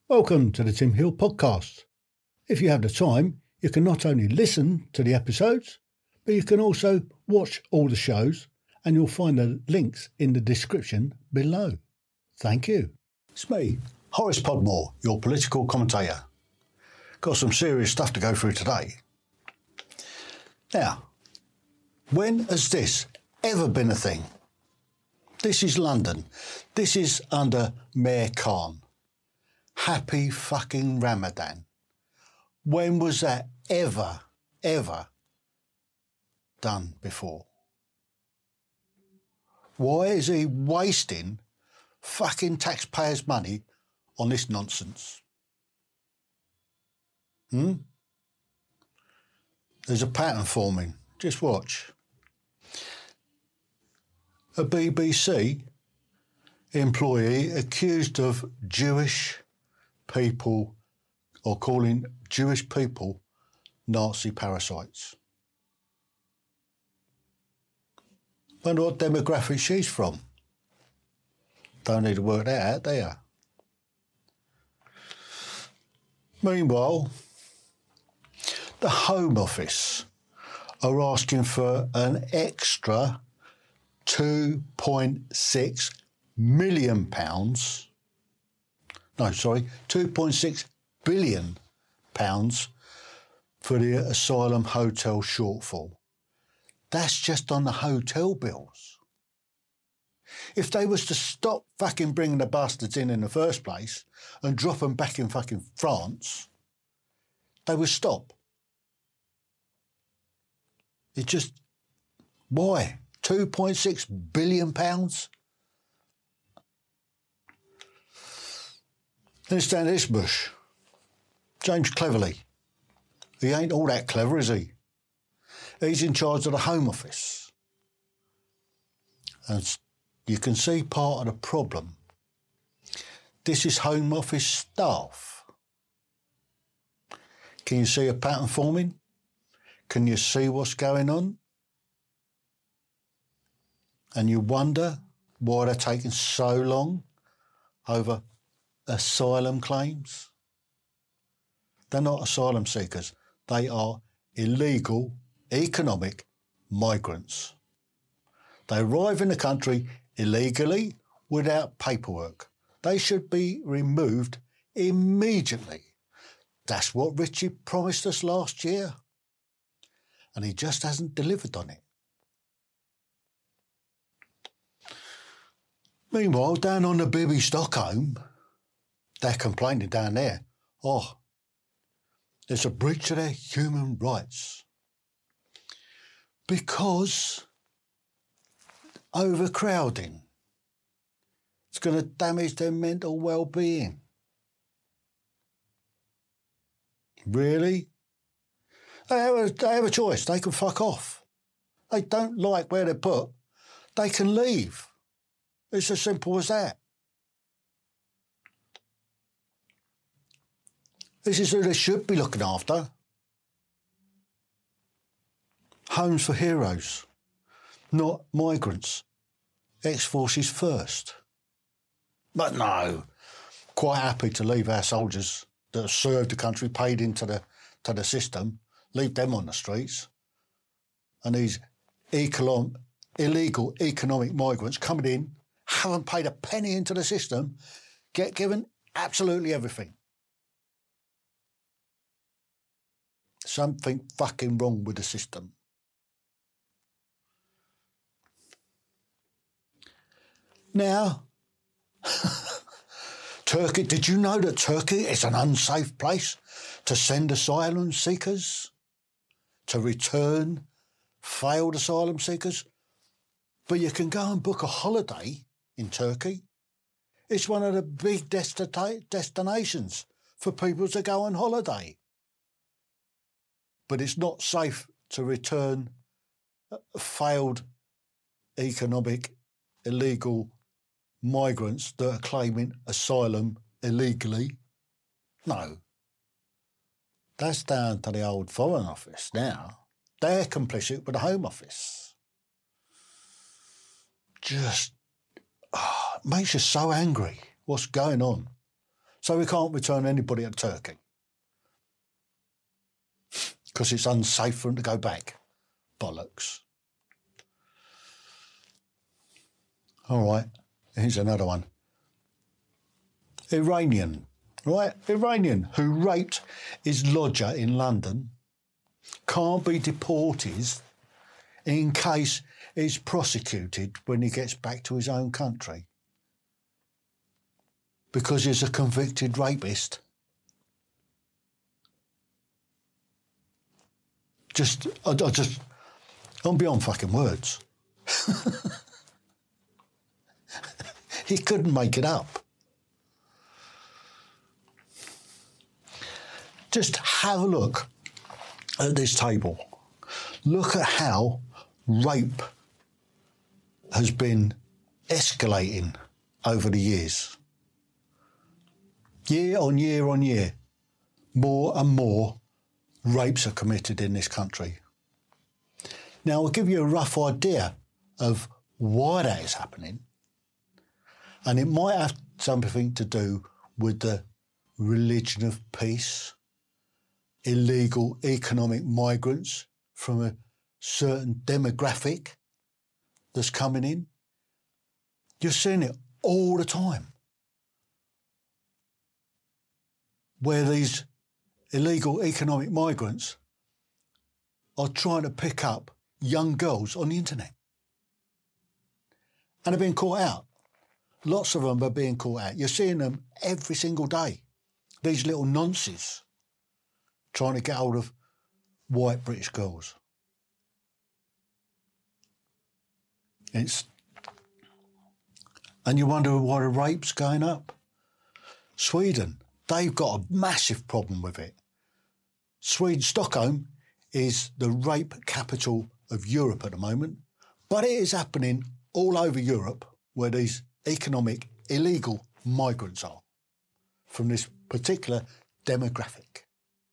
Welcome to the Tim Hill Podcast. If you have the time, you can not only listen to the episodes, but you can also watch all the shows, and you'll find the links in the description below. Thank you. It's me, Horace Podmore, your political commentator. Got some serious stuff to go through today. Now, when has this ever been a thing? This is London. This is under Mayor Khan. Happy fucking Ramadan. When was that ever done before? Why is he wasting fucking taxpayers' money on this nonsense? There's a pattern forming. Just watch. A BBC employee accused of Jewish people or calling Jewish people Nazi parasites. Wonder what demographic she's from. Don't need to work that out, do you? Meanwhile, the Home Office are asking for an extra £2.6 million. £2.6 billion for the asylum hotel shortfall. That's just on the hotel bills. If they was to stop fucking bringing the bastards in the first place and drop them back in fucking France, they would stop. It just, why? £2.6 billion? Then stand this bush. James Cleverly. He ain't all that clever, is he? He's in charge of the Home Office. And you can see part of the problem. This is Home Office staff. Can you see a pattern forming? Can you see what's going on? And you wonder why they're taking so long over asylum claims. They're not asylum seekers. They are illegal economic migrants. They arrive in the country illegally without paperwork. They should be removed immediately. That's what Richie promised us last year. And he just hasn't delivered on it. Meanwhile, down on the Bibby Stockholm, they're complaining down there, there's a breach of their human rights. Because overcrowding. It's going to damage their mental well-being. Really? They have a choice. They can fuck off. They don't like where they're put. They can leave. It's as simple as that. This is who they should be looking after. Homes for heroes, not migrants. Ex-forces first. But no, quite happy to leave our soldiers that have served the country, paid into the system, leave them on the streets. And these illegal economic migrants coming in, haven't paid a penny into the system, get given absolutely everything. Something fucking wrong with the system. Now, Turkey, did you know that Turkey is an unsafe place to send asylum seekers? To return failed asylum seekers? But you can go and book a holiday in Turkey. It's one of the big destinations for people to go on holiday. But it's not safe to return failed economic illegal migrants that are claiming asylum illegally. No. That's down to the old Foreign Office now. They're complicit with the Home Office. Just makes you so angry what's going on. So we can't return anybody to Turkey because it's unsafe for them to go back. Bollocks. All right, here's another one. Iranian, right? Iranian who raped his lodger in London can't be deported in case he's prosecuted when he gets back to his own country because he's a convicted rapist. I'm beyond fucking words. He couldn't make it up. Just have a look at this table. Look at how rape has been escalating over the years. Year on year on year, more and more rapes are committed in this country. Now, I'll give you a rough idea of why that is happening. And it might have something to do with the religion of peace, illegal economic migrants from a certain demographic that's coming in. You're seeing it all the time, where these illegal economic migrants are trying to pick up young girls on the internet. And they're being caught out. Lots of them are being caught out. You're seeing them every single day. These little nonces trying to get hold of white British girls. And you wonder why the rape's going up. Sweden, they've got a massive problem with it. Sweden, Stockholm, is the rape capital of Europe at the moment, but it is happening all over Europe where these economic illegal migrants are from this particular demographic.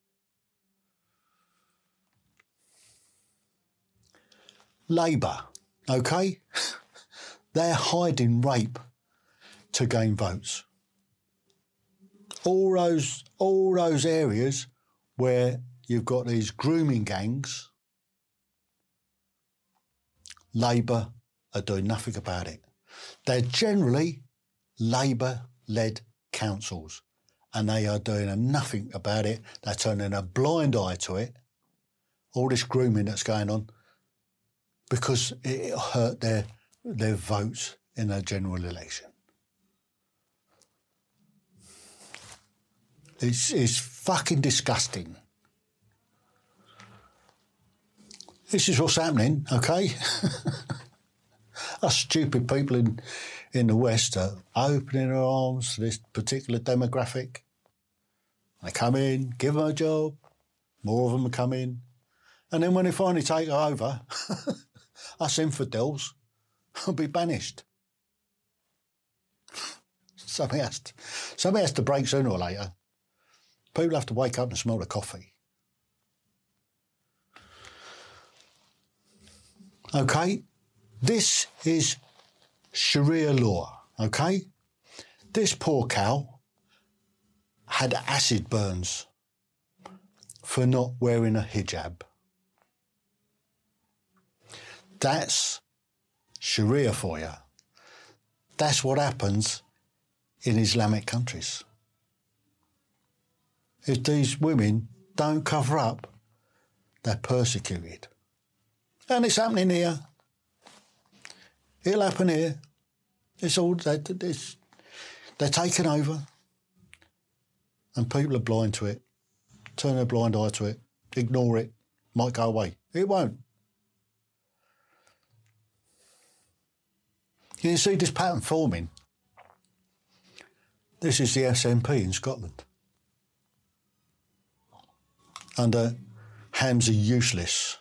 Labour, okay? They're hiding rape to gain votes. All those areas where you've got these grooming gangs, Labour are doing nothing about it. They're generally Labour-led councils and they are doing nothing about it. They're turning a blind eye to it, all this grooming that's going on, because it hurt their votes in a general election. It's fucking disgusting. This is what's happening, okay? Us stupid people in the West are opening their arms to this particular demographic. They come in, give them a job, more of them come in. And then when they finally take over, us infidels will be banished. Something has to break sooner or later. People have to wake up and smell the coffee. Okay, this is Sharia law, okay? This poor cow had acid burns for not wearing a hijab. That's Sharia for you. That's what happens in Islamic countries. If these women don't cover up, they're persecuted. And it's happening here. It'll happen here. It's all they're taking over. And people are blind to it. Turn a blind eye to it. Ignore it. Might go away. It won't. You see this pattern forming. This is the SNP in Scotland. Under Hamza Useless.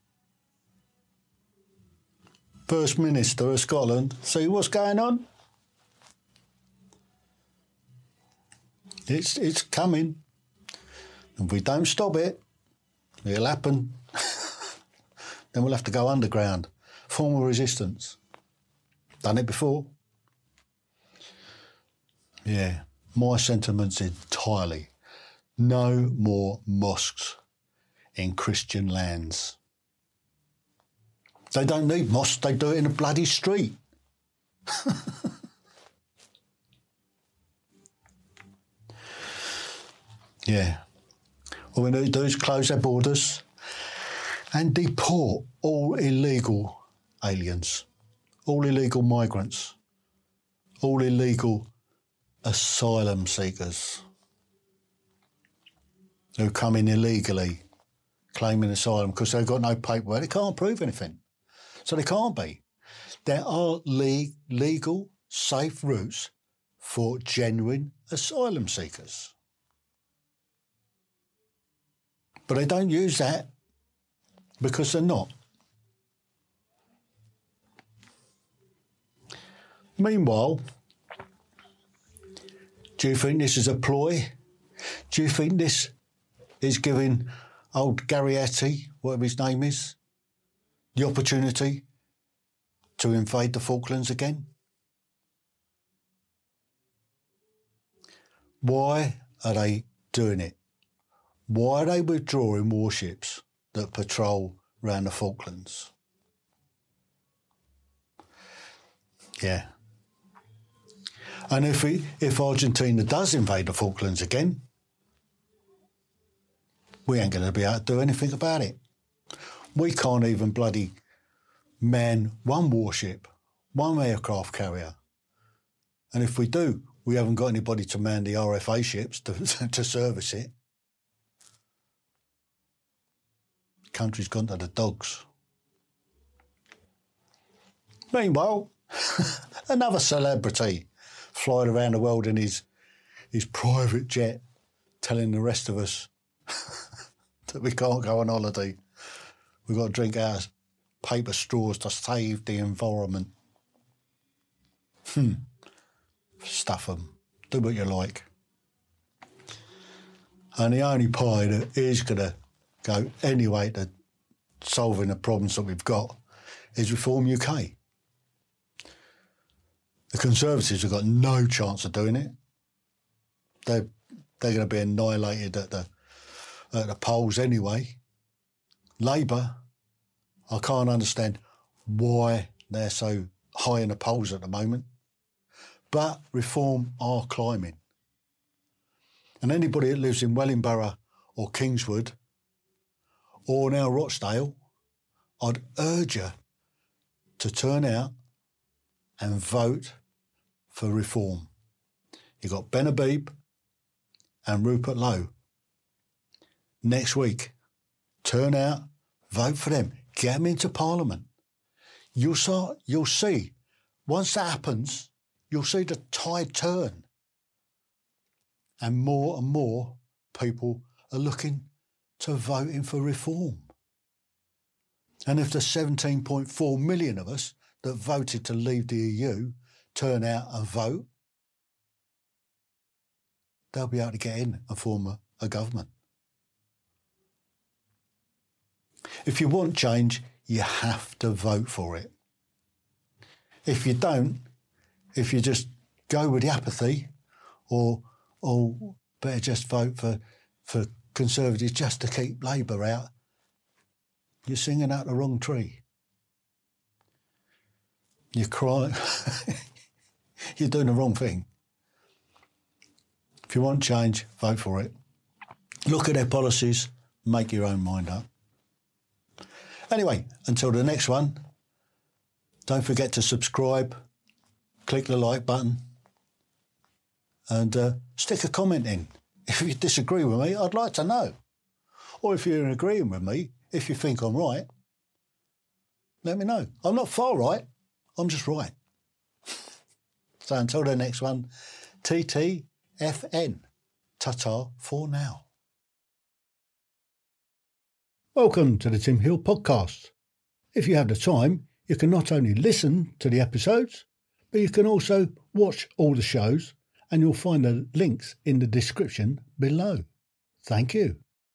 First Minister of Scotland. See what's going on? It's coming. If we don't stop it, it'll happen. Then we'll have to go underground. Form a resistance. Done it before. Yeah. my sentiments entirely. No more mosques in Christian lands. They don't need mosques, they do it in a bloody street. Yeah. All we need to do is close our borders and deport all illegal aliens, all illegal migrants, all illegal asylum seekers who come in illegally claiming asylum because they've got no paperwork. They can't prove anything. So they can't be. There are legal, safe routes for genuine asylum seekers. But they don't use that because they're not. Meanwhile, do you think this is a ploy? Do you think this is giving old Garrietti, whatever his name is, the opportunity to invade the Falklands again? Why are they doing it? Why are they withdrawing warships that patrol around the Falklands? Yeah. And if Argentina does invade the Falklands again, we ain't going to be able to do anything about it. We can't even bloody man one warship, one aircraft carrier. And if we do, we haven't got anybody to man the RFA ships to service it. Country's gone to the dogs. Meanwhile, another celebrity flying around the world in his private jet, telling the rest of us that we can't go on holiday. We've got to drink our paper straws to save the environment. Stuff them. Do what you like. And the only pie that is going to go anyway to solving the problems that we've got is Reform UK. The Conservatives have got no chance of doing it. They're going to be annihilated at the polls anyway. Labour, I can't understand why they're so high in the polls at the moment. But Reform are climbing. And anybody that lives in Wellingborough or Kingswood or now Rochdale, I'd urge you to turn out and vote for Reform. You've got Ben Habib and Rupert Lowe. Next week, turn out, vote for them, get them into Parliament. You'll see, once that happens, you'll see the tide turn. And more people are looking to voting for Reform. And if the 17.4 million of us that voted to leave the EU turn out and vote, they'll be able to get in and form a government. If you want change, you have to vote for it. If you don't, if you just go with the apathy or better just vote for Conservatives just to keep Labour out, you're singing out the wrong tree. You're crying. You're doing the wrong thing. If you want change, vote for it. Look at their policies, make your own mind up. Anyway, until the next one, don't forget to subscribe, click the like button, and stick a comment in. If you disagree with me, I'd like to know. Or if you're agreeing with me, if you think I'm right, let me know. I'm not far right, I'm just right. So until the next one, TTFN. Ta-ta for now. Welcome to the Tim Hill Podcast. If you have the time, you can not only listen to the episodes, but you can also watch all the shows, and you'll find the links in the description below. Thank you.